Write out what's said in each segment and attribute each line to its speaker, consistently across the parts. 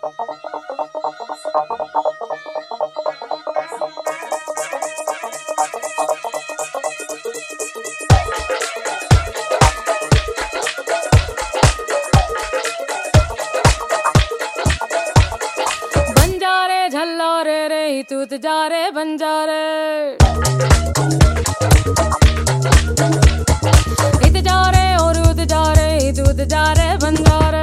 Speaker 1: तूत जा रे बंजारे इत जा रे और उत जा रे तूत जा रे बंजारे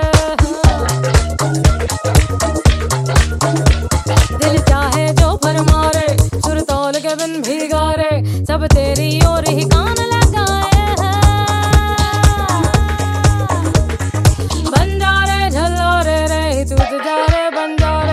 Speaker 1: दिल चाहे जो फरमारे सुर तौल के बिन भीगा रे सब तेरी ओर ही कान लगाए बंजारे झल्लोरे रे तूत जा रे बंजारे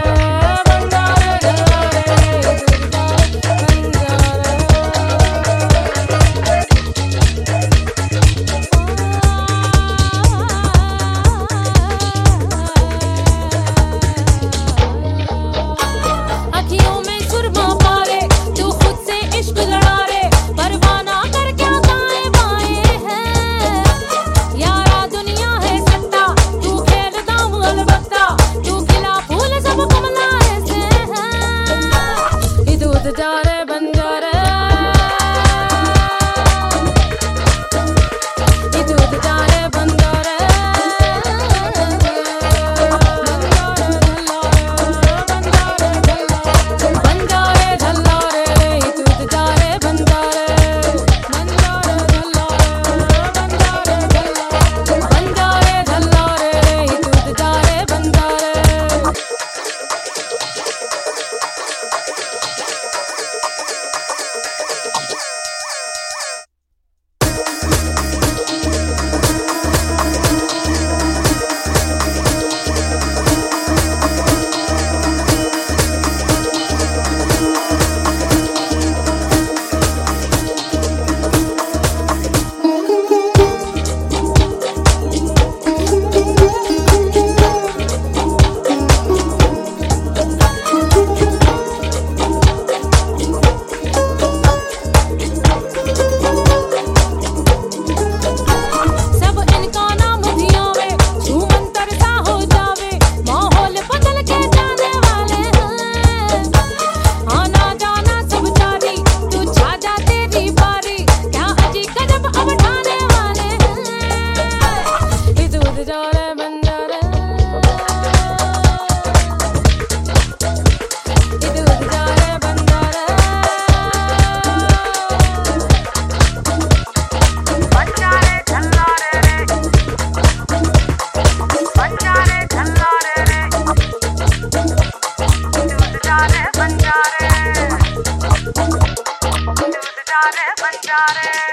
Speaker 2: बंजारे